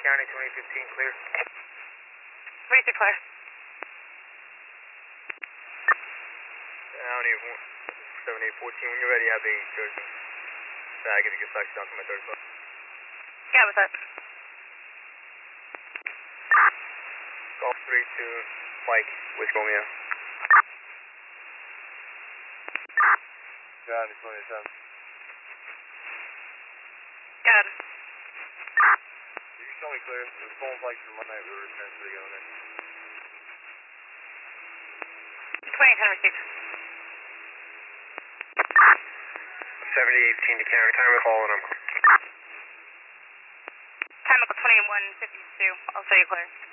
County 2015 clear. Ready to clear. County 7814, when you're ready, have the Jersey. Bag if you get flashed down from my 35. Yeah, what's up? Golf 32, Mike, Whiskey Romeo. County 27. Got it. You can show me clear. The phone flights from Monday, we were returning to the owner. 2010 received. 7018 to County, time of call and I'm. Time equal 2152. I'll show you clear.